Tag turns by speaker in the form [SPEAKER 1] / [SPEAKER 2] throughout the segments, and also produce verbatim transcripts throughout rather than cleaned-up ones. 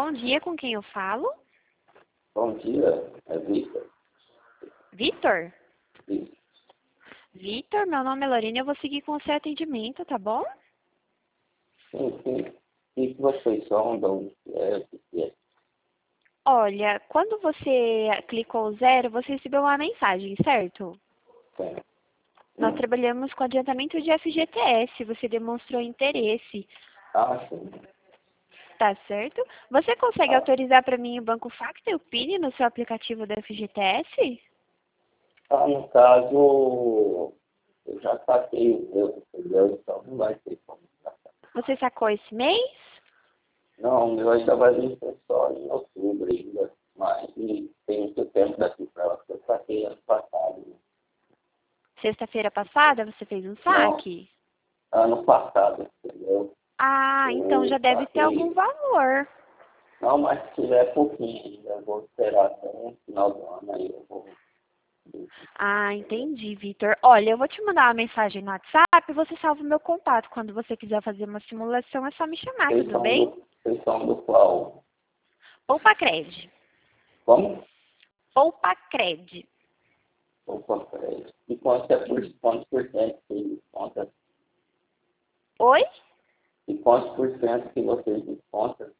[SPEAKER 1] Bom dia, com quem eu falo?
[SPEAKER 2] Bom dia, é Vitor.
[SPEAKER 1] Vitor?
[SPEAKER 2] Sim,
[SPEAKER 1] Vitor, meu nome é Lorena, eu vou seguir com o seu atendimento, tá bom?
[SPEAKER 2] sim. sim. O que vocês são? De onde é? O que é?
[SPEAKER 1] Olha, quando você clicou zero, você recebeu uma mensagem, certo?
[SPEAKER 2] Sim.
[SPEAKER 1] Nós
[SPEAKER 2] Hum.
[SPEAKER 1] trabalhamos com adiantamento de F G T S, você demonstrou interesse,
[SPEAKER 2] Ah, sim.
[SPEAKER 1] tá certo? Você consegue
[SPEAKER 2] Ah,
[SPEAKER 1] autorizar para mim o Banco Facta e o P I N no seu aplicativo do F G T S?
[SPEAKER 2] ah, no caso, eu já saquei o meu, entendeu? Então não vai ter como sacar.
[SPEAKER 1] Você sacou esse mês?
[SPEAKER 2] Não, o meu ainda vai vencer só em outubro ainda. Mas e tem muito tempo daqui para lá, porque eu saquei ano passado. Né?
[SPEAKER 1] Sexta-feira passada você fez um
[SPEAKER 2] Não,
[SPEAKER 1] saque?
[SPEAKER 2] ano passado, entendeu?
[SPEAKER 1] Ah, então já
[SPEAKER 2] Eu
[SPEAKER 1] deve ter algum
[SPEAKER 2] saquei.
[SPEAKER 1] valor.
[SPEAKER 2] Não, mas se tiver pouquinho ainda, eu vou esperar até o final do ano, aí eu vou.
[SPEAKER 1] Ah, entendi, Vitor. Olha, eu vou te mandar uma mensagem no WhatsApp e você salva o meu contato. Quando você quiser fazer uma simulação, é só me chamar,
[SPEAKER 2] Vocês
[SPEAKER 1] tudo
[SPEAKER 2] são
[SPEAKER 1] bem?
[SPEAKER 2] do, vocês são do qual?
[SPEAKER 1] Poupa Cred.
[SPEAKER 2] Como?
[SPEAKER 1] Poupa Cred.
[SPEAKER 2] Opa, peraí. E quanto é por, quantos por cento que desconta?
[SPEAKER 1] Oi?
[SPEAKER 2] E quantos por cento que vocês descontam?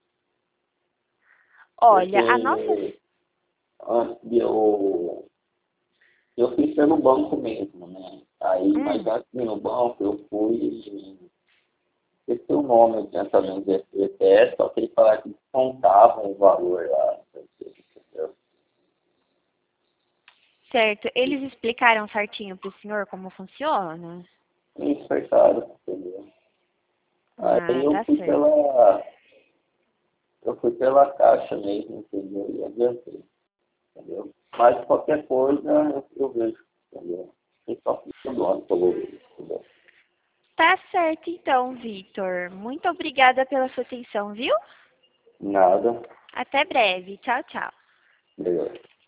[SPEAKER 1] Olha, a nossa...
[SPEAKER 2] Porque antes de eu, eu fiz pelo banco mesmo, né? Aí, mas
[SPEAKER 1] Hum,
[SPEAKER 2] antes de ir no banco, eu fui e esqueci o nome, eu tinha também de F G T S, só que ele falava que descontavam o valor lá, não sei se entendeu?
[SPEAKER 1] certo. Eles explicaram certinho pro senhor como funciona?
[SPEAKER 2] Isso foi caro, entendeu?
[SPEAKER 1] Ah,
[SPEAKER 2] Aí eu
[SPEAKER 1] tá
[SPEAKER 2] fui
[SPEAKER 1] certo.
[SPEAKER 2] pela, eu fui pela caixa mesmo, entendeu? E adiantei, entendeu? Mas qualquer coisa eu, eu vejo, entendeu? E só fica do ano pelo entendeu?
[SPEAKER 1] Tá certo então, Vitor. Muito obrigada pela sua atenção, viu?
[SPEAKER 2] Nada,
[SPEAKER 1] Até breve. Tchau, tchau.
[SPEAKER 2] entendeu?